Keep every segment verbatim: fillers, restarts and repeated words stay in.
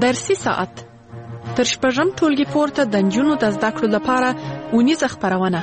درسي ساعت تر شپږم ټولګي پورته د نجونو د زده کړو لپاره اونیزه خپرونه.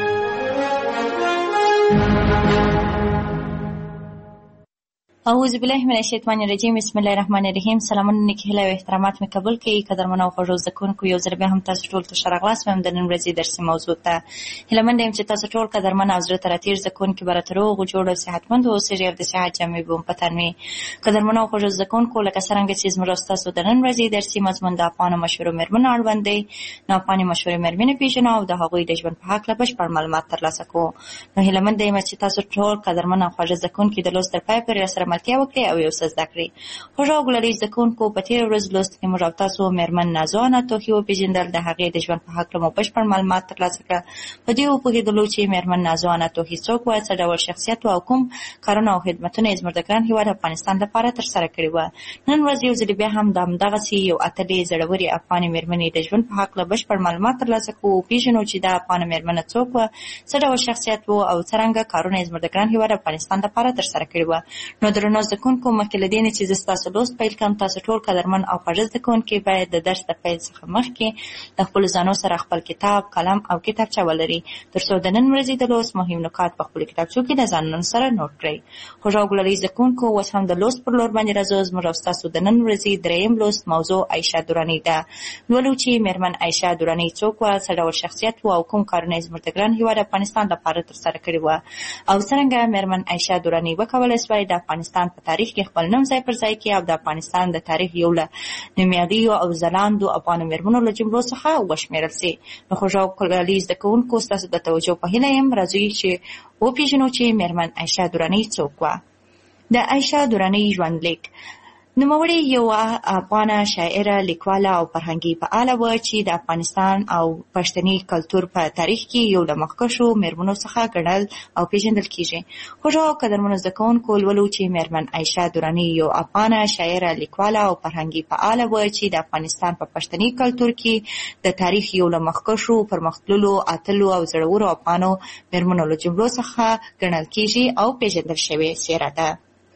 اعوذ بالله من الشیطان الرجیم. بسم الله الرحمن الرحیم. سلامونه نیکی هیله او احترامات مې قبول کړئ. قدرمنو او خوږو زده کوونکو، یو ځل بیا هم تاسو ټول ته ښه راغلاست وایم د نن ورځې درسي موضوع ته. هیله منده یم چې تاسو ټول قدرمن او زړه ته راتېر زده کوونکي به راته روغ جوړ او صحتمند واوسېږئ او د صحت جامې به مو په تن وي. قدرمنو او خوږو زده کوونکو، لکه څرنګه چې زموږ او ستاسو د نن ورځې درسي مضمون د افغانو مشهورو مېرمنو اړوند دی، نو افغاني مشهورې مېرمنې پېژنو او د هغوی د ژوند په هکله بشپړ معلومات ترلاسه کوو. نو هیله منده یم چې تاسو ټول قدرمن او خوږ زده کوونکي د لوست تر پایه پورې راسره ملتیا وکړئ او یو څه زده کړئ. خوږو او ګلالي زده کوونکو، په تېره ورځ لوست کې موږ او تاسو مېرمن نازو انا توخي وپېژندل. د هغې د ژوند په هکله مو بشپړ معلومات ترلاسه کړه. په دې وپوهېدلو چې مېرمن نازو انا توخي څوک وه، څه ډول شخصیت و او کوم کارونه او خدمتونه یې زموږ د ګران هېواد افغانستان لپاره ترسره کړي وه. نن ورځ یو ځلې بیا هم د همدغسې یو اتلې زړورې افغانې مېرمنې د ژوند په هکله بشپړ معلومات ترلاسه کوو، وپېژنو چې دا افغانه مېرمنه څوک وه، څه ډول شخصیت و او څرنګه کارونه یې زموږ د ګران هېواد افغانستان لپاره ترسره کړي وه. نو درنو زده کوونکو، مخکې له دې نه چې زه ستاسو لوست پیل کړم، تاسو ټول قدرمن او خوږ زده کوونکي باید د درس د پیل څخه مخکې د خپلو ځانو سره خپل کتاب، قلم او کتابچه ولرئ، تر څو د نن ورځې د لوست مهم نکات په خپلو کتابچو کې د ځانونو سره نوټ کړئ. خوږو او ګلالي زده کوونکو، اوس هم د لوست پر لور باندې راځو. زموږ او ستاسو د نن ورځې دریم لوست موضوع عایشه دراني ده. لولو چې مېرمن عایشه دراني څوک وه، څه ډول شخصیت و او کوم کارونه یې زموږ د ګران هېواد افغانستان لپاره ترسره کړي وه، او څرنګه مېرمن عایشه دراني وکولی سوای د افغانستان په تاریخ کې خپل نوم ځای پر ځای کړي او د افغانستان د تاریخ یو له نومیالیو او ځلانده افغانو مېرمنو له جملو څخه وشمېرل سي. نو خوږو او ګلالي زده کوونکو، ستاسو د توجه په هیله یم راځئ چې وپېژنو چې مېرمن عایشه دراني څوک وه. د عایشه دراني ژوندلیک. نوموړې یوه افغانه شاعره، لیکواله او فرهنګي فعاله وه چې د افغانستان او پښتني کلتور په تاریخ کې یو له مخکښو مېرمنو څخه ګڼل او پېژندل کېږي. خوږو او قدرمنو زده کوونکو، لولو چې مېرمن عایشه دراني یو افغانه شاعره، لیکواله او فرهنګي فعاله وه چې د افغانستان په پښتني کلتور کې د تاریخ یو له مخکښو، پرمختللو، اتلو او زړورو افغانو مېرمنو له جملو څخه ګڼل کېږي او پېژندل شوې څېره ده.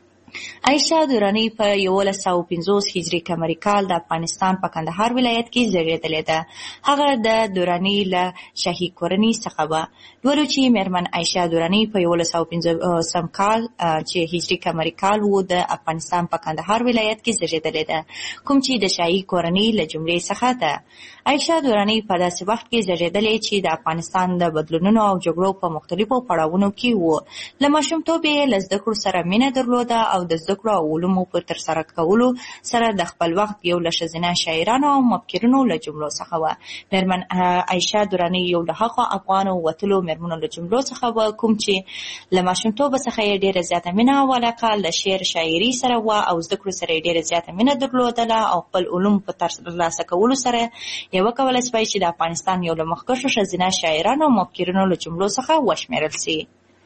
عایشه دراني په یولس سوه پنځوس هجري قمري کال د افغانستان په کندهار ولایت کې زیږېدلې ده. هغه د دراني له شاهي کورنۍ څخه وه. لولو چې مېرمن عایشه دراني په یولس سوه پنځوسم کال چې هجري قمري کال و د افغانستان په کندهار ولایت کې زیږېدلې ده، کوم چې د شاهي کورنۍ له جملې څخه ده. عایشه دراني په داسې وخت کې زیږېدلې چې د افغانستان د بدلونونو او جګړو په مختلفو پړاوونو کې و. له ماشومتوبه یې له زده کړو سره مینه درلوده او د زده کړو او علومو په ترسره کولو سره د خپل وخت یو له ښځینه شاعرانو او مفکرینو له جملو څخه وه. مېرمن عایشه دراني یو له هغو افغانو وتلو مېرمنو له جملو څخه وه کوم چې له ماشومتوبه څخه یې ډېره زیاته مینه او علاقه له شعر شاعري سره وه او زده کړو سره یې ډېره زیاته مینه درلودله او خپل علوم په ترلاسه کولو سره یې وکولی سوای چې د افغانستان یو له مخکښو ښځینه شاعرانو او مفکرینو له جملو څخه وشمېرل سي.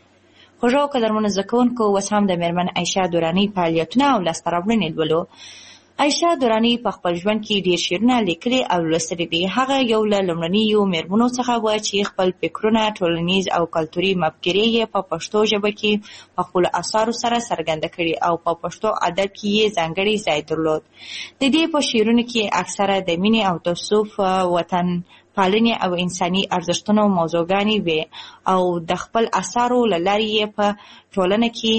خوږو او قدرمنو زده کوونکو، اوس هم د مېرمن عایشه دراني فعالیتونه او لاسته راوړنې لولو. عایشه دراني په خپل ژوند کې ډېر شعرونه لیکلي او لوستلي دي. هغه یو له لومړنیو مېرمنو څخه وه چې خپل فکرونه، ټولنیز او کلتوري مفکورې یې په پښتو ژبه کې په خپلو اثارو سره څرګنده کړي او په پښتو ادب کې یې ځانګړی ځای درلود. د دې په شعرونو کې اکثره د مینې او تصوف، وطن پالنې او انساني ارزښتونو موضوعګانې وې او د خپل اثارو له لارې یې په ټولنه کې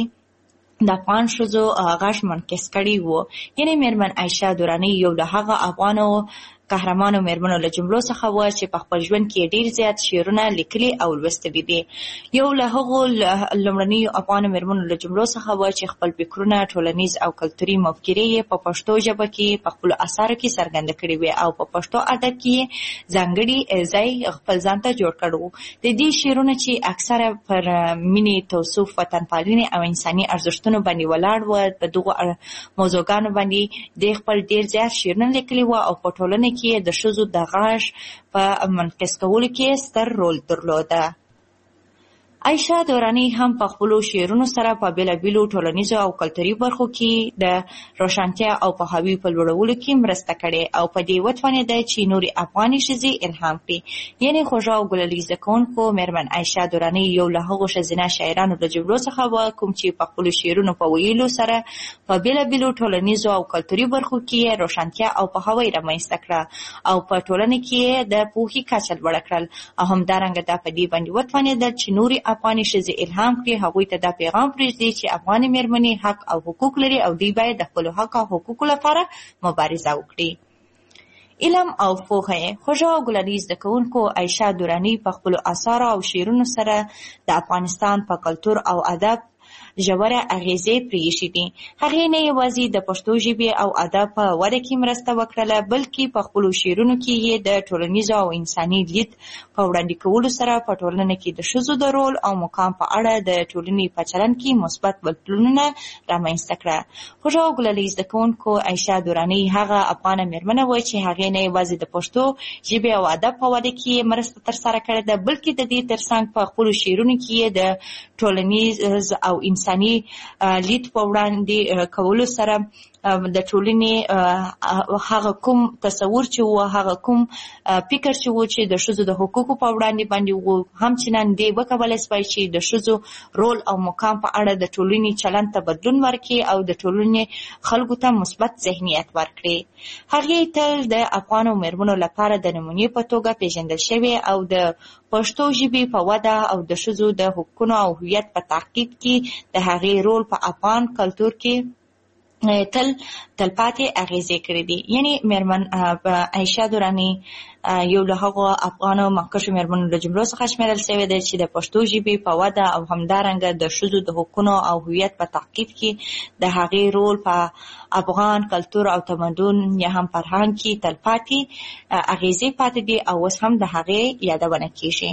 د افغان ښځو غږ منعکس کړی و. یعنې مېرمن عایشه دراني یو له هغه افغانو قهرمانو مېرمنو له جملو څخه وه چې په خپل ژوند کې ډېر زیات شعرونه لیکلي او لوستلي دي. یو له هغو لومړنیو افغانو مېرمنو له جملو څخه وه چې خپل فکرونه، ټولنیز او کلتوري مفکورې یې په پښتو ژبه کې په خپلو اثارو کې څرګنده کړي وې او په پښتو ادب کې یې ځانګړي ځای خپل ځان ته جوړ کړی و. د دې شعرونه چې اکثره پر مینې، تصوف، وطن پالنې او انساني ارزښتونو باندې ولاړ و، په دغو موضوعګانو باندې د خپل ډېر زیات شعرونه لیکلي و او په ټولنه کې د ښځو د غږ په منعکس کولو کې ستر رول درلوده. عایشه دورانی هم په خپلو شعرونو سره په بېلابېلو ټولنیزو او کلتوري برخو کې د روښانتیا او پوهاوي په لوړولو کې مرسته کړې او په دې وتوانېده چې نورې افغاني ښځې الهام کړي. یعنې خوږه او ګلالي زده کوونکو مېرمن عایشه دورانی یو له هغو ښځینه شاعرانو له جملو څخه وه کوم چې په خپلو شعرونو په ویلو سره په بېلابېلو ټولنیزو او کلتوري برخو کې روښانتیا او پوهاوی رامنځته کړه او په ټولنه کې د پوهې کچه لوړه کړل او همدارنګه دا په دې باندې وتوانېدل چې نورې افغاني ښځې الهام کړي، هغوی ته دا پیغام پرېږدي چې افغاني مېرمنې حق او حقوق لري او دوی باید د خپلو حق او حقوقو لپاره مبارزه وکړي. علم او پوهه خوږه او ګلالي زده کوونکو عایشه دورانی په خپلو اثارو او شعرونو سره د افغانستان په کلتور او ادب ژوره اغیزې پرېښې دي. هغې نه یوازې د پښتو ژبې او ادب په وده کې مرسته وکړله بلکې په خپلو شعرونو کې یې د ټولنیزو او انساني لید په وړاندې کولو سره په ټولنه کې د ښځو د رول او مقام په اړه د ټولنې په چلند کې مثبت بدلونونه رامنځته کړه. خوږه او ګلالي زده کوونکو عایشه دورانی هغه افغانه مېرمنه وه چې هغې نه یوازې د پښتو ژبې او ادب په وده کې مرسته ترسره کړې ده بلکې د دې ترڅنګ په خپلو شعرونو کې یې د ټولنیز او انساني لید په وړاندې کولو سره د ټولنې هغه کوم تصور چې و هغه کوم فکر چې و چې د ښځو د حقوقو په وړاندې باندې و همچنان دې وکولی سوای چې د ښځو رول او مقام په اړه د ټولنې چلند ته بدلون ورکړي او د ټولنې خلکو ته مثبت ذهنیت ورکړي. هغې تل د افغانو مېرمنو لپاره د نمونې په توګه پیژندل شوې او د پښتو ژبې په وده او د ښځو د حقونو او هویت په تحقیق کې د هغې رول په افغان کلتور کې تل تلپاتې اغیزې کړې دي. یعنی مېرمن عایشه دورانی یو له هغو افغانو مخکښو مېرمنو له جملو څخه شمېرل شوې ده چې د پښتو ژبې په وده او همدارنګه د ښځو د حقونو او هویت په تحقیق کې د هغې رول په افغان کلتور او تمدن یا هم فرهنګ کې تلپاتې اغیزې پاتې دي او اوس هم د هغې یادونه کېږي.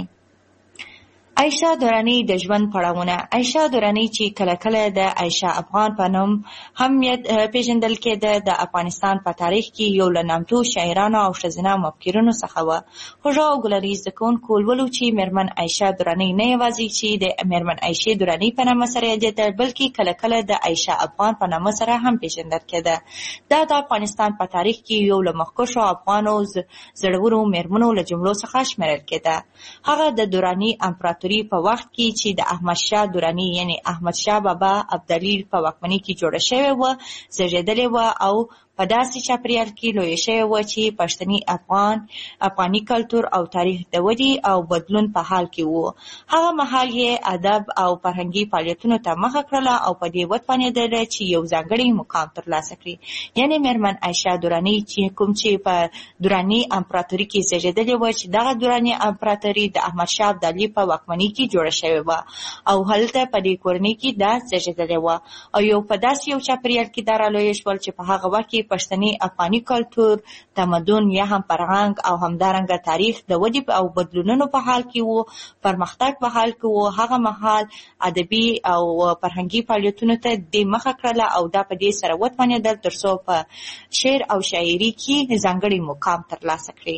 عایشه دورانی د ژوند پړاوونه. عایشه دورانی چې کله کله د عایشه افغان په نوم هم پیژندل کېده د افغانستان په تاریخ کې یو له نامتو شاعرانو او ښځینه مفکرینو څخه وه. خوږه او ګلالي زده کوونکو لولو چې مېرمن عایشه دورانی نه یوازې چې د مېرمن عایشې دورانی په نامه سره یادېده بلکې کله کله د عایشه افغان په نامه سره هم پیژندل کېده. دا د افغانستان په تاریخ کې یو له مخکښو افغانو زړورو مېرمنو له جملو څخه شمېرل کېده. هغه د دورانی امپراتوري په وخت کې چې د احمد شاه دورانی یعنی احمد شاه بابا ابدالي په واکمنۍ کې جوړه شوې وه زېږېدلې وه او په داسې چاپریال کې لویه شوې وه چې پښتني افغان افغاني کلتور او تاریخ د ودې او بدلون په حال کې وو. هغه مهال یې ادب او فرهنګي فعالیتونو ته مخه کړله او په دې وتوانېدله چې یو ځانګړی مقام ترلاسه کړي. یعنې مېرمن عایشه دورانی چې کوم چې په دوراني امپراتوري کې زېږېدلې وه چې دغه دوراني امپراتوري د احمدشاه ابدالي په واکمنۍ کې جوړه شوې وه او هلته په دې کورنۍ کې دا زېږېدلې وه او یو په داسې یو چاپریال کې دا رالویه شول چې په هغه وخت کې پښتني افغاني کلتور تمدن یا هم فرهنګ او همدارنګه تاریخ د ودې او بدلونونو په حال کې وو، پرمختګ په حال کې وو. هغه مهال ادبي او فرهنګي فعالیتونو ته د مخه کړله او دا په دې سره وتوانېدل تر څو په شعر او شاعري کې ځانګړی مقام ترلاسه کړي.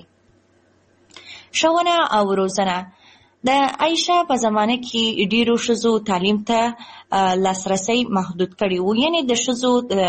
ښوونه او روزنه. د عایشه په زمانه کې ډیرو ښځو تعلیم ته لاسرسی محدود کړی و. یعنی د ښځو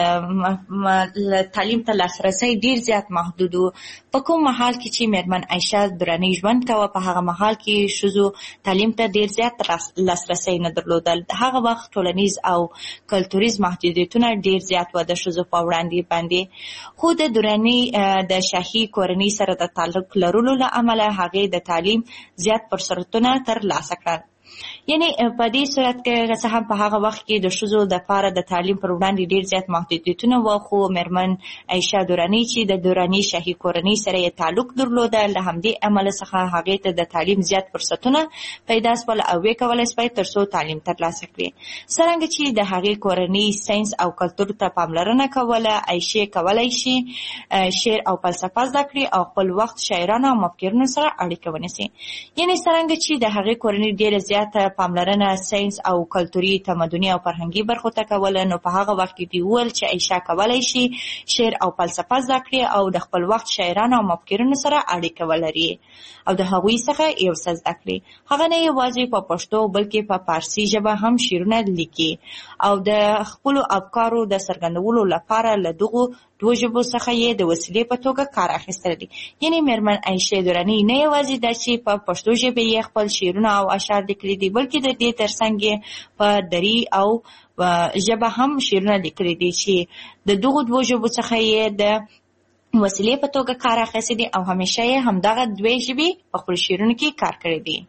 تعلیم ته لاسرسی ډیر زیات محدود و. په کوم مهال کې چې مېرمن عایشه دورانی ژوند کوه په هغه مهال کې ښځو تعلیم ته ډیر زیات لاسرسی نه درلودل. هغه وخت ټولنیز او کلتوریز محدودیتونه ډیر زیات و د ښځو په وړاندې باندې. خو د دورانی د شاهي کورنۍ سره د تعلق لرلو له امله هغې د تعلیم زیات فرصتونه تر لاسه کړل. یعنی په دې صورت کې څه هم په هغه وخت کې د ښځو لپاره د تعلیم پر وړاندې ډیر زیات محدودیتونه وو، خو مېرمن عایشه دورانی چې د دورانی شاهي کورنۍ سره یې تعلق درلوده له همدې امله څخه هغې ته د تعلیم زیات فرصتونه پیدا شول او ویې کولی شوای تر څو تعلیم ترلاسه کړي. څرنګه چې د هغې کورنۍ ساینس او کلتور ته پاملرنه کوله، عایشې کولی شي شعر او فلسفه زده کړي او خپل وخت شاعرانو او مفکرینو سره اړیکه ونیسي. یعنی څرنګه چې د هغې کورنۍ ډیره زیاته پاملرنه ساینس او کلتوري تمدني او فرهنګي برخو ته کوله، نو په هغه وخت کې دوی وویل چې عایشه کولی شي شعر او فلسفه زده کړي او د خپل وخت شاعرانو او مفکرینو سره اړیکه ولري او د هغوی څخه یو څه زده کړي. هغه نه یوازې په پښتو بلکې په فارسي ژبه هم شعرونه لیکي او د خپلو افکارو د څرګندولو لپاره له دغو دوه ژبو څخه یې د وسیلې په توګه کار اخیستلی دی. یعنې میرمن عایشه دراني نه یوازې دا چې په پښتو ژبه یې خپل شعرونه او اشعار لیکلي دي، بلکې د دې ترڅنګ یې په دري او ژبه هم شعرونه لیکلي دي چې د دغو دوه ژبو څخه یې د وسیلې په توګه کار اخیستی دی او همیشه یې همدغه دوې ژبې په خپلو شعرونو کې کار کړی دی.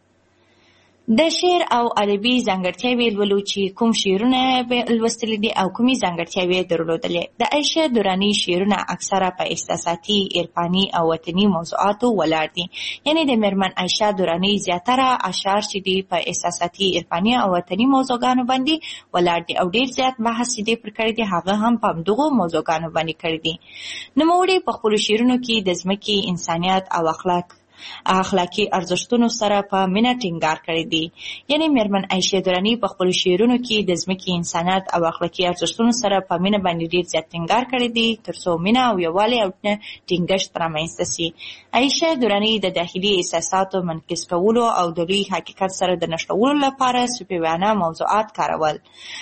د شعر او ادبي ځانګړتیاوې لولو چې کوم شعرونه به لوستلي دي او کومې ځانګړتیاوې درلودلې. د عایشه دراني شعرونه اکثره په احساساتي، عرفاني او وطني موضوعاتو ولاړ دي. یعنې د میرمن عایشه دراني زیاتره اشعار چې دي په احساساتي، عرفاني او وطني موضوعګانو باندې ولاړ دي او ډېر زیات بحث چې دې پر کړی دی هغه هم په همدغو موضوعګانو باندې کړی دي. نوموړي په خپلو شعرونو کې د ځمکې، انسانیت او اخلاق اخلاقي ارزښتونو سره په مینه ټینګار کړی دی. یعنې میرمن عایشه دراني په خپلو شعرونو کې د ځمکې، انسانیت او اخلاقي ارزښتونو سره په مینه باندې ډېر زیات ټینګار کړی دی ترڅو مینه او یووالی او ټینګښت رامنځته سي. عایشه دراني د داخلي احساساتو منعکس کولو او د لوی حقیقت سره د نښلولو لپاره صوفیانه موضوعات کارول.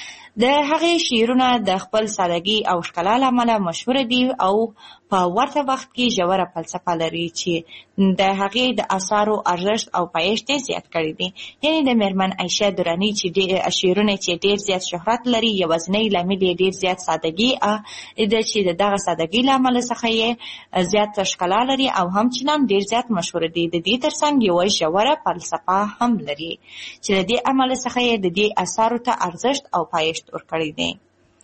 د هغې شعرونه د خپل سادګي او ښکلا له امله مشهوره دي او په ورته وخت کې ژوره فلسفه لري چې د هغې د اثارو ارزښت او پایښت یې زیات کړی دی. یعنې د میرمن عایشه دراني چې شعرونه چې ډېر زیات شهرت لري، یوازینی لامل یې ډېر زیات سادګي ده چې د دغه سادګۍ له امله څخه یې زیات ښکلا لري او همچنان ډېر زیات مشهوره دي. د دې ترڅنګ یوه ژوره فلسفه هم لري چې د دې امله څخه یې د دې اثارو ته ارزښت او پایښت ورکړی دی.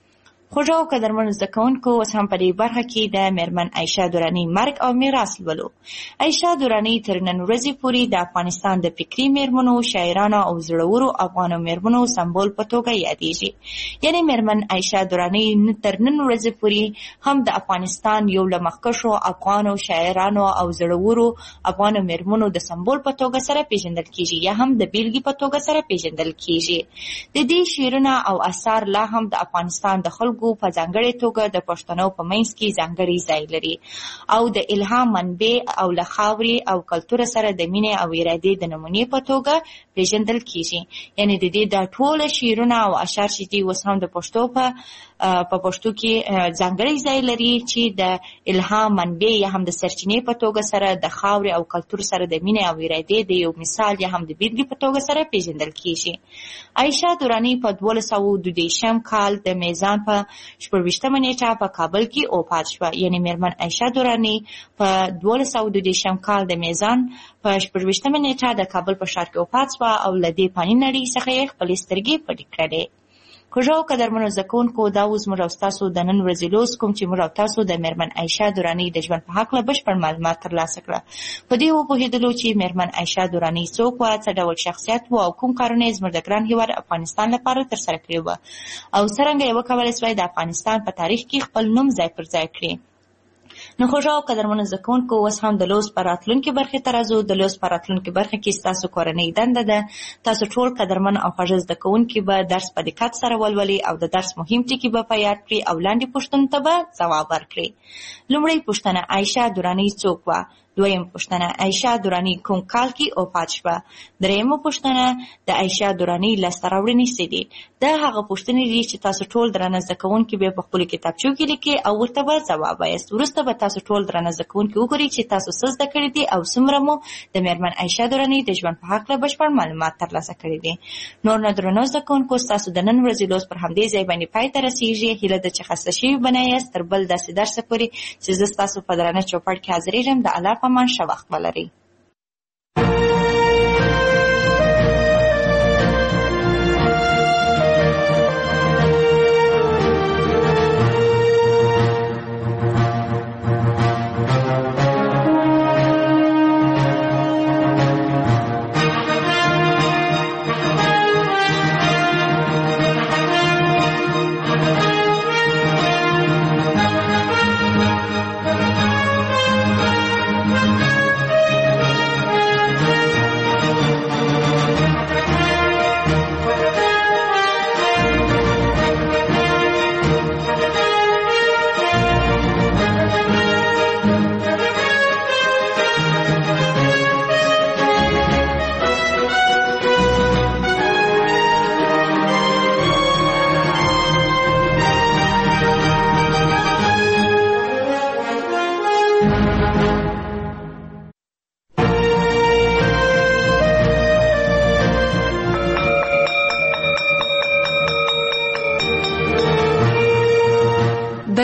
خوږو او قدرمنو زده کوونکو، اوس هم په دې برخه کې د میرمن عایشه دراني مرګ او میراث لولو. عایشه دراني تر نن ورځې پورې د افغانستان د فکري میرمنو، شاعرانو او زړورو افغانو میرمنو سمبول په توګه یادېږي. یعنې میرمن عایشه دراني تر نن ورځې پورې هم د افغانستان یو له مخکښو افغانو شاعرانو او زړورو افغانو میرمنو د سمبول په توګه سره پیژندل کیږي یا هم د بیلګې په توګه سره پیژندل کیږي. د دې شعرونه او اثار لا هم د افغانستان د خلکو په ځانګړې توګه د پښتنو په منځ کې ځانګړی ځای لري او د الهام منبع او له خاورې او کلتور سره د مینې او ارادې د نمونې په توګه پیژندل کیږي. یعنې د دې د ټول شعرونه او اشعار چې دي اوس هم د پښتو په په پښتو کې ځانګړی ځای لري چې د الهام منبع یا هم د سرچینې په توګه سره د خاورې او کلتور سره د مینې او ارادې د یو مثال یا هم د بیلګې په توګه سره پیژندل کیږي. عایشه دراني په دولس سوه دوه دېرشم کال د میزان په شپږویشتمه نیټه په کابل کې وفات شوه. یعنې میرمن عایشه دراني په دولس سوه دوه دېرشم کال د میزان په شپږویشتمه نیټه د کابل په ښار کې وفات شوه او له دې فاني نړۍ څخه یې خپلې سترګې پټې کړې. خوږو او قدرمنو زده کوونکو، دا اوس موږ او ستاسو د نن ورځې لوست کوم چې موږ او تاسو د میرمن عایشه دراني د ژوند په هکله بشپړ معلومات ترلاسه کړه. په دې وپوهېدلو چې میرمن عایشه دراني څوک وه، څه ډول شخصیت و او کوم کارونه یې زموږ د ګران هېواد افغانستان لپاره ترسره کړي وه او څرنګه یې وکولی سوای د افغانستان په تاریخ کې خپل نوم ځای پر ځای کړي. نو خوږو او قدرمنو زده کوونکو، اوس هم د لوست په راتلونکې برخې ته راځو. د لوست په راتلونکې برخه کې ستاسو کورنۍ دنده ده تاسو ټول قدرمن او خوږ زده کوونکي به درس په دقت سره ولولئ او د درس مهم ټکي به په یاد کړئ او لاندې پوښتنو ته به ځواب ورکړئ. لومړۍ پوښتنه: عایشه دراني څوک وه؟ دویم پوښتنه: عایشه دراني کوم کال کې وفات شوه؟ دریمه پوښتنه: د عایشه دراني لاسته راوړنې څه دي؟ دا هغه پوښتنې دي چې تاسو ټول درانه زده کوونکي به په خپلو کتابچو کې لیکئ او ورته به ځواب وایاست. وروسته به تاسو ټول درانه زده کوونکي وګورئ چې تاسو څه زده کړي دي او څومره مو د میرمن عایشه دراني د ژوند په هکله بشپړ معلومات ترلاسه کړي دي. نور نو درنو زده کوونکو، ستاسو د نن ورځې لوست پر همدې ځای باندې پای ته رسېږي. هیله ده چې خسته شوي به نه یاست. تر بل داسې درسه پورې چې زه ستاسو په درانه چوپړ کې حاضرېږم، د الله په امان ښه وخت ولرئ.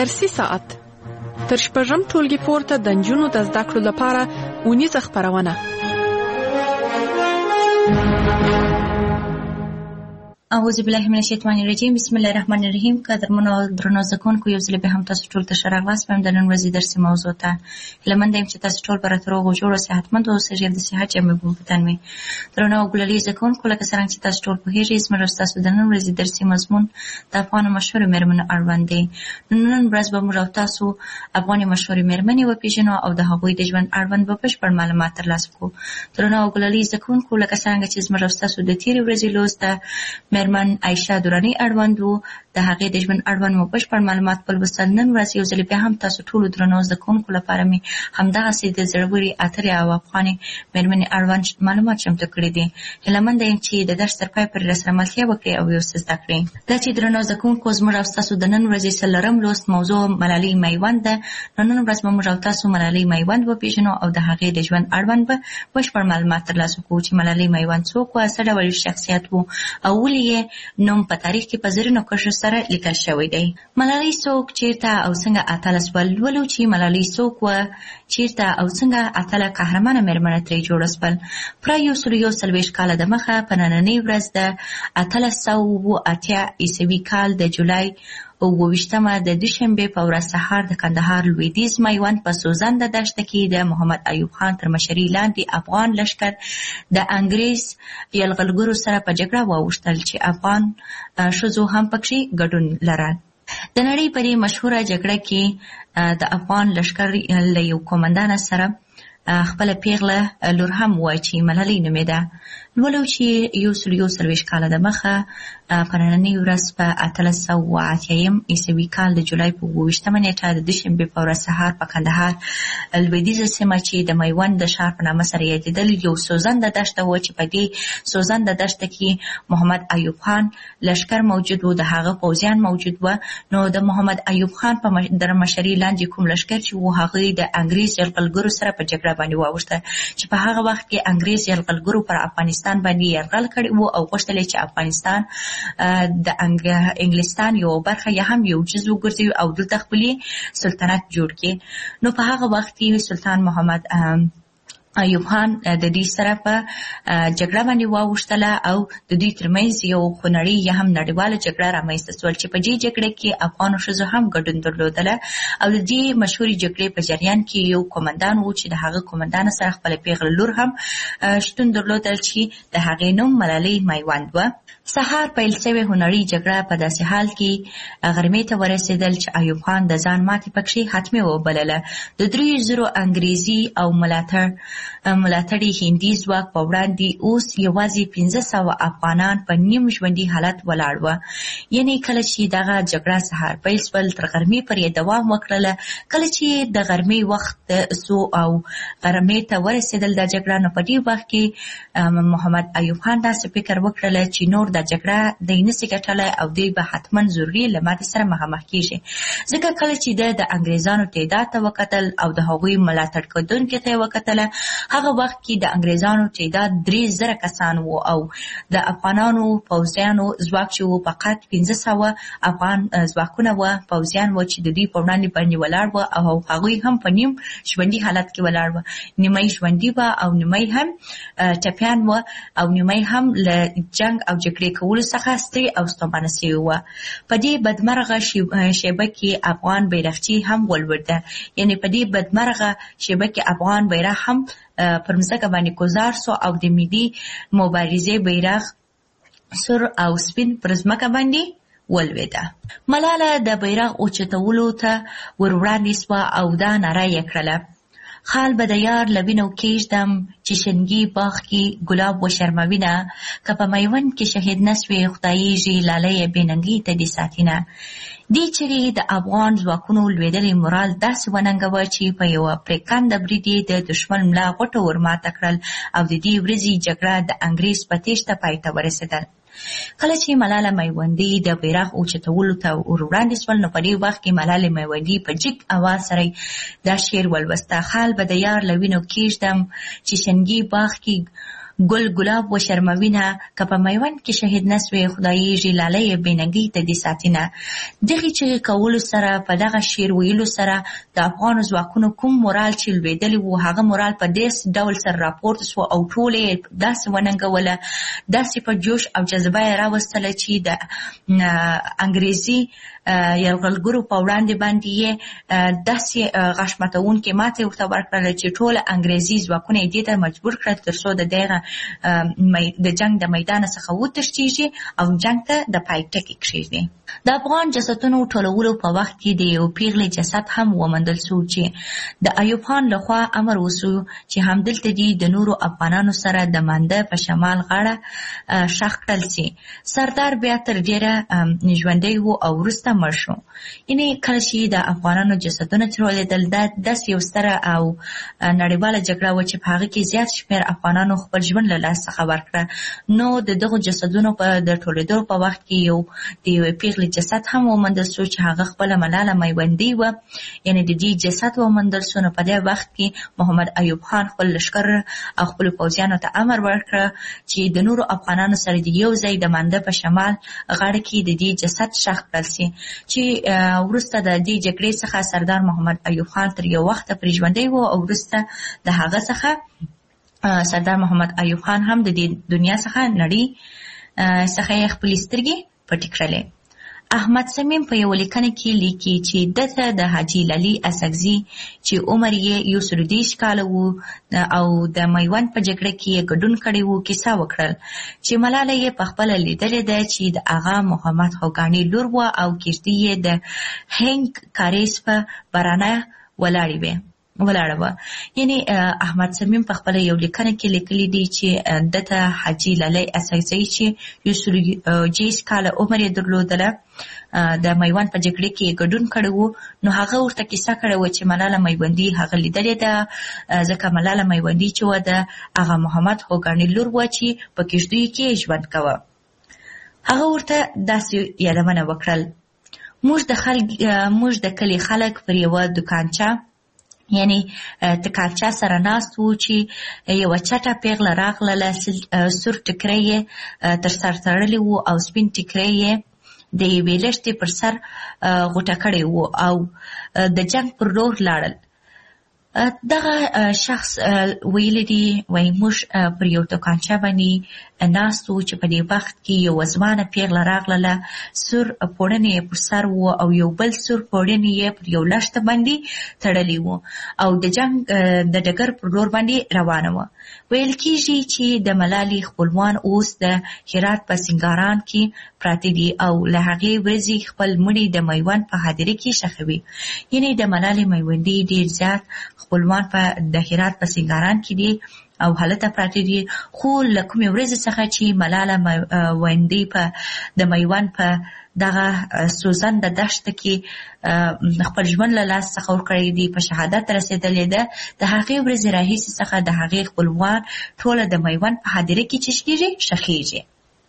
درسي ساعت تر شپږم ټولګي پورته د نجونو د زده کړو لپاره اونیزه خپرونه. اعوذ بالله من الشیطان الرجیم. بسم الله الرحمن الرحیم. قدرمنو او درنو زده کوونکو، یو ځل بیا هم تاسو ټول ته ښه راغلاست. وایم د نن ورځې درسي موضوع ته هیله مند یم چې تاسو ټول به راته روغ او جوړ او صحتمند اوسئ. ژر د صحت جامې به مو په تن وي. درنو او ګلالي زده کوونکو، لکه څرنګه چې تاسو ټول پوهېږئ، زموږ ستاسو د نن ورځې درسي مضمون د افغانو مشهورو مېرمنو اړوند دی. نن ورځ به موږ او تاسو افغاني مشهورې مېرمنې وپېژنو او د هغوی د ژوند اړوند به بشپړ معلومات ترلاسه کړو. درنو او ګلالي زده کوونکو، لکه څرنګه چې زموږ او ستاسو د تېرې ورځې لوست د مېرمن عایشه دراني اړوند و، د هغې د ژوند اړوند مو بشپړ معلومات ولوستل. نن ورځ یو ځل بیا هم تاسو ټولو درنو زده کوونکو لپاره مې همدغسې د زړورې اترې او افغاني مېرمنې اړوند معلومات چمتو کړي دي. هیله منده یم چې د درس تر پای پورې راسره ملتیا وکړئ او یو څه زده کړئ. دا چې درنو زده کوونکو، زموږ او ستاسو د نن ورځې څلورم لوست موضوع ملالۍ میوند ده. نو نن ورځ به موږ او تاسو ملالۍ میوند وپېژنو او د هغې د ژوند اړوند به بشپړ معلومات ترلاسه کړو چې ملالۍ میوند څوک وه، څه ډول شخصیت و او ولې یې نوم په تاریخ کې په زرینو کرښو سره لیکل شوی دی. ملالۍ څوک، چیرته او څنګه اتله سول؟ لولو چې ملالۍ څوک وه، چیرته او څنګه اتله قهرمانه مېرمنه ترې جوړه سول. پوره یو سل یو څلوېښت کاله دمخه په نننۍ ورځ د اتلس سوه اووه اتیا عیسوي کال د جولای اووه ویشتمه د دوشنبې په ورځ سهار د کندهار لویدیځ میوند په سوزنده دښته کې د محمد ایوب خان تر مشرۍ لاندې افغان لښکر د انګریز یرغلګرو سره په جګړه واوښتل چې افغان ښځو هم پکې ګډون لرل. د نړۍ په دې مشهوره جګړه کې د افغان لښکر له یو قومندان سره خپله پیغله لور هم وه چې ملالۍ نومېده. لولو چې یو سل یو څلوېښت کاله دمخه په نننۍ ورځ په اتلس سوه اووه اتیایم عیسوي کال د جولای په اووه ویشتمه نیټه د دوشنبې په ورځ سهار په کندهار لویدیځه سیمه چې د میوند د ښار په نامه سره یادېدل یو سوزنده دښته وه چې په دې سوزنده دښته کې محمد ایوب خان لښکر موجود و، د هغه پوځیان موجود وه. نو د محمد ایوب خان په در مشرۍ لاندې کوم لښکر چې و، هغه د انګریز یرغلګرو سره په جګړه باندې واوښته چې په هغه وخت کې انګریز یرغلګرو پر افغانستان باندې یرغل کړی و او غوښتل چې افغانستان د انګلستان یو برخه یا هم یو جز وګرځوي او دلته خپلې سلطنت جوړ کړي. نو په هغه وخت کې سلطان محمد ایوب خان د دې سره په جګړه باندې واوښتله او د دوی ترمنځ یو خونړۍ یا هم نړیواله جګړه رامنځته سول چې په دې جګړه کې افغانو ښځو هم ګډون درلودله او د دې مشهورې جګړې په جریان کې یو قومندان و چې د هغه قومندان سره خپله پیغله لور هم شتون درلودل چې د هغې نوم ملالۍ میوند وه. سهار پیل شوې هنري جګړه په داسې حال کې غرمې ته ورسېدل چې ایوب خان د ځان ماتې پکښې حتمي وبلله. د دریو زرو انګریزي او ملاتړ ملاتړي هندي ځواک په وړاندې اوس یوازې پنځه سوه افغانان په نیم ژوندي حالت ولاړ وه. یعنې کله چې دغه جګړه سهار پیل سول تر غرمې پورې دوام وکړله. کله چې د غرمې وخت سو او غرمې ته ورسېدل دا جګړه، نو په دې وخت کې محمد ایوب خان داسې فکر وکړله چې نور دا جګړه دی نسي ګټلی او دوی به حتما ضروري له ماتې سره مخامخ کېږي. ځکه کله چې د د انګریزانو تعداد ته وکتل او د هغوی ملاتړ کوونکي ته یې وکتله، هغه وخت کې د انګریزانو تعداد درې زره کسان وو او د افغانانو پوځیانو ځواک چې وو فقط پنځه سوه افغان ځواکونه وه، پوځیان وو چې د دوی په وړاندې باندې ولاړ وه او هغوی هم په نیم ژوندي حالت کې ولاړ وه. نیمه یې ژوندي وه او نیمه یې هم ټپیان وه او نیمه یې هم له جنګ او جګړې کولو څخه ستړي او ستومانه سوي وه. په دې بدمرغه شیبه کې افغان بیرغچی هم ولوېده. یعنې په دې بدمرغه شیبه کې افغان بیرغ هم پر مځکه باندې ګذار سو او د ملي مبارزې بیرغ سور او سپین پر مځکه باندې ولوېده. ملاله د بیرغ اوچتولو ته ور وړاندې سوه او دا ناره یې کړله: خال به د یار له وینو کېږدم چې شنګي باغ کې ګلاب وشرموینه، که په میوند کې شهید نسوې خدایېږي لاله یې بېننګۍ ته دې ساتینه. دې چغې د افغان ځواکونو لوېدلې مورال داسې وننګوه چې په یوه پرېکنده برید یې د دښمن ملا غوټه ورماته کړل او د دې ورځې جګړه د انګریز په تېښته پای ته ورسېدل. کله چې ملاله میوندي د بیرغ اوچتولو ته ور وړاندې سول، نو په دې وخت کې ملالې میوندي په جګ اواز سره دا شعر ولوسته: خال به د یار له وینو کېږدم چې شنګي باغ کې گل گلاب و شرموینه که په میوند کې شهید نسوې خدایږي لالی بېننګۍ ته دې ساتینه. دغې چغې کولو سره په دغه شعر ویلو سره د افغانو ځواکونو کوم مورال چې لوېدلی و هغه مورال په داسې ډول سره راپورته سو او ټول یې داسې وننګوله، داسې په جوش او جذبه یې راوستله چې د انګریزي یرغلګرو په وړاندې باندې یې داسې غاښ ماتوونکې ماتې ورته ورکړله چې ټول انګریزي ځواکونه یې دې ته مجبور کړل تر څو د دغه د جنګ د میدانه څخه وتښتېږي او جنګ ته د پای ټکی کښېږدي. د افغان جسدونو ټولولو په وخت کې د یو پیغلې جسد هم وموندل شو چې د ایوب خان لخوا امر وشو چې همدلته دې د نورو افغانانو سره د مانده په شمال غاړه ښخ کړل شي. سردار بیا تر ډېره ژوندی و او وروسته مړ شو. یعنې کله چې د افغانانو جسدونه چورولېدل دا داسې یو ستره او نړیواله جګړه وه چې په هغه کې زیات شمېر افغانانو خپل ژوند له لاسه څخه ورکړه. نو د دغو جسدونو په د ټولېدو په وخت کې یو د یوې پیغلې جسد هم وموندل شو چې هغه خپله ملاله میوندۍ وه، یعنې د دې جسد وموندل شو. نو په دې وخت کې محمد ایوب خان خپل لښکر او خپلو پوځیانو ته امر ورکړه چې د نورو افغانانو سره د یو ځای د مانده په شمال غاړه کې د دې جسد ښخ کړل شي چې وروسته د دې جګړې څخه سردار محمد ایوب خان تر یو وخته پرې ژوندی و او وروسته د هغه څخه سردار محمد ایوب خان هم د دې دنیا څخه نړۍ څخه یې خپلې سترګې پټې کړلې. احمد صمیم په یو لیکنه کې لیکي چې دته د حاجي لالي اسکزي چې عمر یې یو سل دېرش کاله و او د میوند په جګړه کې یې ګډون کړی و کیسه وکړل چې ملاله یې په خپله لیدلې ده چې د آغا محمد خوګاني لور وه او کښتۍ یې د هنګ کاریز په برانه ولاړې وې ولاړه وه. یعنې احمد صمیم په خپله یو لیکنه کې لیکلی دی چې دته حاجي لالی اسکزي چې یو سل دېرش کاله عمر یې درلودله د میوند په جګړې کې یې ګډون کړی و. نو هغه ورته کیسه کړې وه چې ملاله میوندي هغه لیدلې ده، ځکه ملاله میوندي چې وه د آغا محمد خوګاني لور وه چې په کښتیو کې ژوند کوه. هغه ورته داسې یادونه وکړل: موږ د خلک موږ د کلي خلک پر یوه دوکانچه یعنی تکانچه سره ناست وو چې یوه چټه پیغله راغله، سور ټکری یې تر سر تړلی وو او سپین ټکری یې د یوې لښتې پر سر غوټه کړی وو او د جنګ پر لور لاړل. دغه شخص ویلی دی وایي موږ پر یو دوکانچه باندې ناست وو چې په دې وخت کې یوه ځوانه پیغله راغله، سور پوړنې یې پر سر وو او یو بل سور پوړنې یې پر یو لښته باندې تړلی وو او د جنګ د ډګر پر لور باندې روانه وه. ویل کېږي چې د ملالې خپلوان اوس د هرات په سینګاران کې پراته دي او له هغې ورځې خپل مړي د میوند په هدیره کې ښخوي. یعنې د ملالې میوندي ډېر زیات خپلوان په د هرات په سینګاران کې دي او هلته پراته دي، خو له کومې ورځې څخه چې ملاله میوندي په د میوند په دغه سوزنده دښته کې خپل ژوند له لاس څخه ورکړی دی، په شهادت رسېدلې ده، د هغې ورځې راهیسې څخه د هغې خپلوان ټوله د میوند په هدیره کې چې کېږي ښخېږي.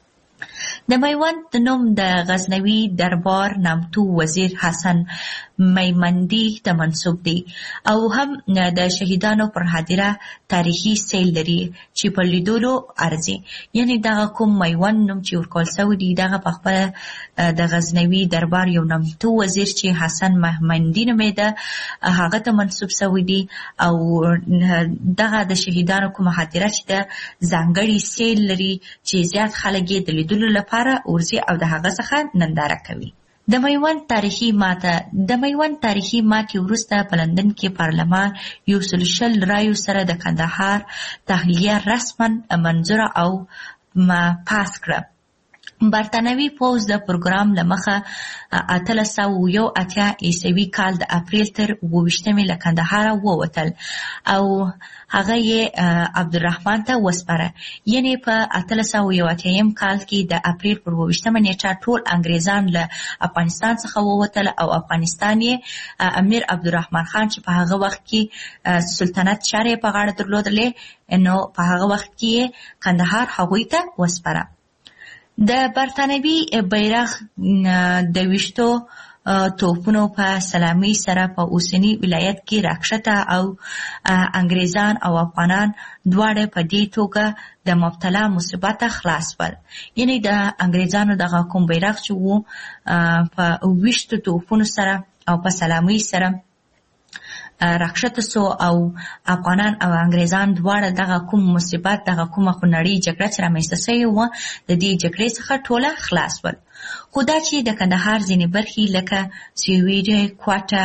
د میوند د نوم د غزنوي دربار نامتو وزیر حسن میمندي ته منسوب دی او هم د شهیدانو پر هدیره تاریخي سیل لري چې په لیدلو ارزي. یعنې دغه کوم میوند نوم چې ورکول سوی دی دغه په خپله د غزنوي دربار یو نامتو وزیر چې حسن میمندي نومېده هغه ته منسوب سوی دی او دغه د شهیدانو کومه هدیره چې د ځانګړي سیل لري چې زیات خلک یې د لیدلو لپاره ورځي او د هغه څخه ننداره کوي. د میوند تاریخي ماته د میوند تاریخي ماتې وروسته په لندن کې پارلمان یو سل شل رایو سره د کندهار تحلیه رسما منظوره او پاس کړه. برطانوي پوځ د پروګرام له مخه اتلس سوه یو اتیا عیسوي کال د اپریل تر اووه ویشتمې له کندهاره ووتل او هغه یې عبدالرحمن ته وسپاره. یعنې په اتلس سوه یو اتیایم کال کې د اپریل پر اووه ویشتمه نیټه ټول انګریزان له افغانستان څخه ووتل او افغانستان یې امیر عبدالرحمن خان چې په هغه وخت کې سلطنت چارې په غاړه درلودلې نو په هغه وخت کې کندهار هغوی ته وسپاره. د برطانوي بیرغ د ویشتو توپونو په سلامي سره په اوسني ولایت کې راکښته او انګریزان او افغانان دواړه په دې توګه د مبتلا مصیبت خلاص ول. یعنی د انګریزانو دغه کوم بیرغ چې وو په ویشتو توپونو سره او په سلامي سره راکښته سو او افغانان او انګریزان دواړه دغه کوم مصیبت دغه کومه خونړۍ جګړه چې رامنځته شوې وه د دې جګړې څخه ټوله خلاص ول. خو دا چې د کندهار ځینې برخې لکه سویډي، کوټه،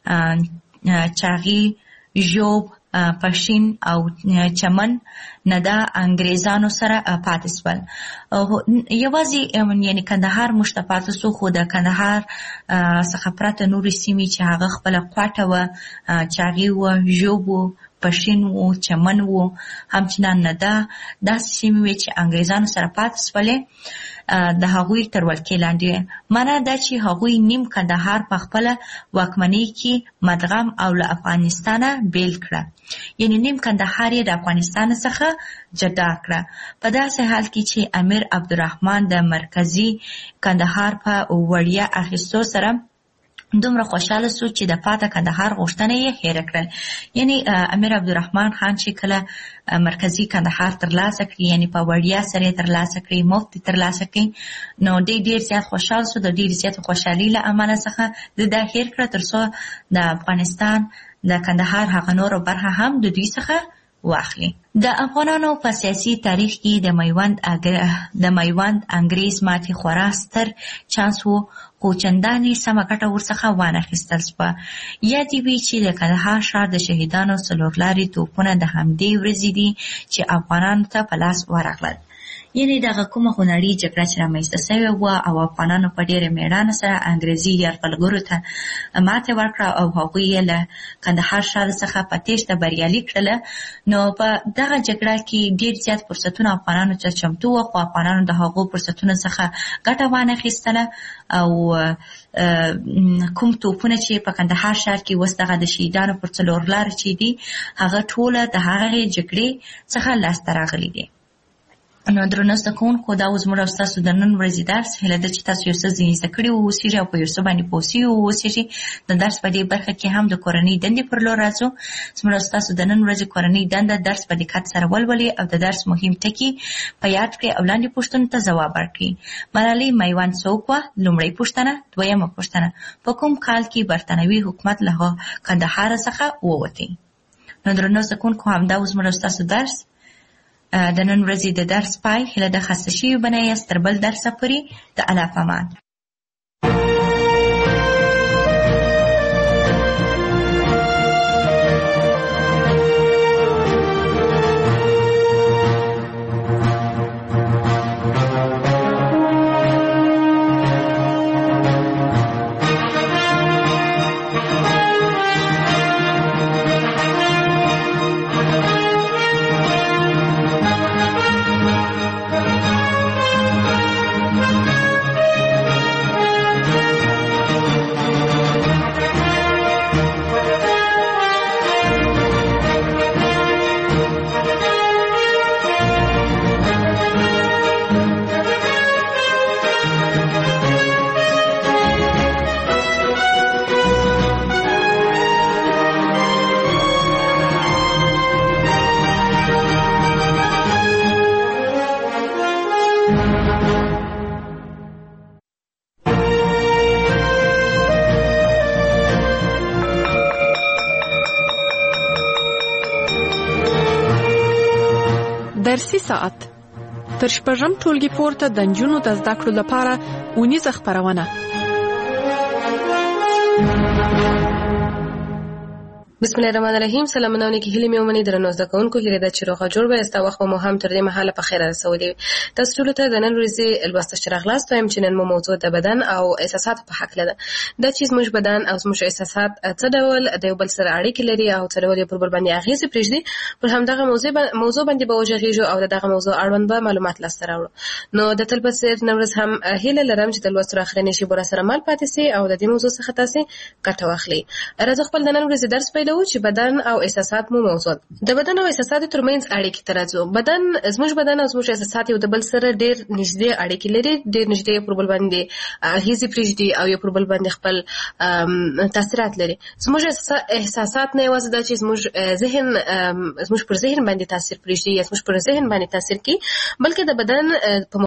چاغي، ژوب، پښین او چمن نه د انګریزانو سره پاتې سول. یوازې یعنې کندهار موږ ته پاتې سو، خو د کندهار څخه پرته نورې سیمې چې هغه خپله کوټه وه، چاغي وه، ژوب وو، پښین وو، چمن وو، همچنان نه ده داسې سیمې وې چې انګریزانو سره پاتې سولې د هغوی تر ولکې لاندې. معنا دا چې هغوی نیم کندهار په خپله واکمنۍ کې مدغم او له افغانستانه بیل کړه، یعنې نیم کندهار یې د افغانستان څخه جدا کړه. په داسې حال کې چې امیر عبدالرحمن د مرکزي کندهار په وړیا اخیستو سره دومره خوشحاله سو چې د پاته کندهار غوښتنه یې هېره کړل. یعنی امیر عبدالرحمن خان چې کله مرکزي کندهار ترلاسه کړي، یعنی په وړیا سره یې ترلاسه کړي، مفت یې ترلاسه کړي، نو دی ډېر زیات خوشحال سو. د ډېر زیات خوشحالۍ له امله څخه د دا هېر کړه تر څو د افغانستان د کندهار هغه نوره برخه هم د دوی څخه واخلي. د افغانانو په سیاسي تاریخ کې د میوند د میوند انګریز ماتې خورا ستر چانس وو، خو چندانې سمه ګټه ورڅخه وانخیستل سوه. یادې وي چې د کندهار ښار د شهیدانو څلورلارې توپونه د همدې ورځې دي چې افغانانو ته په لاس ورغلل. یعنې دغه کومه خونړۍ جګړه چې رامنځته سوې وه او افغانانو په ډېره مېړانه سره انګریزي یرغلګرو ته ماتې ورکړه او هغوی یې له کندهار ښار څخه په تېښته بریالي کړله. نو په دغه جګړه کې ډېر زیات فرصتونه افغانانو ته چمتو وه، خو افغانانو د هغو فرصتونو څخه ګټه وانخیستله او کوم توپونه چې په کندهار ښار کې اوس دغه د شهیدانو پر څلور لارې چې دي هغه ټوله د هغې جګړې څخه لاسته راغلي دي. نو درنو زده کوونکو، دا اوس زموږ او ستاسو د نن ورځې درس. هیله ده چې تاسو یو څه ځینې زده کړي واوسېږي او په یو څه باندې پوه سوي واوسېږي. د درس په دې برخه کې هم د کورنۍ دندې پر لور راځو. زموږ او ستاسو د نن ورځې کورنۍ دنده درس په دقت سره ولولئ او د درس مهم ټکي په یاد کړئ او لاندې پوښتنو ته ځواب ورکړئ. ملالۍ میوند څوک وه؟ لومړۍ پوښتنه. دویمه پوښتنه، په کوم کال کې برتانوي حکومت له کندهار څخه ووتی؟ نو درنو زده کوونکو، همدا اوس زموږ او ستاسو درس د نن ورځې د درس پای. هیله ده خسته شوي به نه یاست. تر بل درسه پورې د الله په امان. درسي ساعت تر شپږم ټولګي پورته د نجونو د زده کړو لپاره اونیزه خپرونه. بسم الله الرحمن الرحیم. سلامونه علیکم. هیله مې ومني درنو زده کوونکو، هیله ده چې روغ جوړ به یاست. وخت مو هم تر دې مهاله په خیر رسولي. تاسو ټول ته د نن ورځې لوست شراغلاست وایم چې نن مو موضوع د بدن او احساسات په حق لده. دا چې زموږ بدن او زموږ احساسات څه ډول د یو بل سره اړیکې لري او څه ډول پر بل باندې اغیزې پرېږدي، پر همدغه موضوع موضوع باندې به وژغېږو او دغه موضوع اړوند به معلومات لاسته راوړو. نو د تل په څېر نن ورځ هم هیله لرم چې د لوست اخرنۍ شیبو را سره مل پاتې سي او د دې موضوع څخه تاسو ګټه واخلئ. راځو خپل د نن ورځې درس پیل ویلو چې بدن او احساسات مو موضوع د بدن او احساساتو ترمنځ اړیکې ته راځو. بدن زموږ بدن او زموږ احساسات یو د بل سره ډېر نږدې اړیکې لري، ډېر نږدې پر بل باندې اغېزې پرېږدي او یو پر بل باندې خپل تاثیرات لري. زموږ احساسات نه یوازې دا چې زموږ ذهن زموږ پر ذهن باندې تاثیر پرېږدي یا زموږ پر ذهن باندې تاثیر کوي، بلکې د بدن په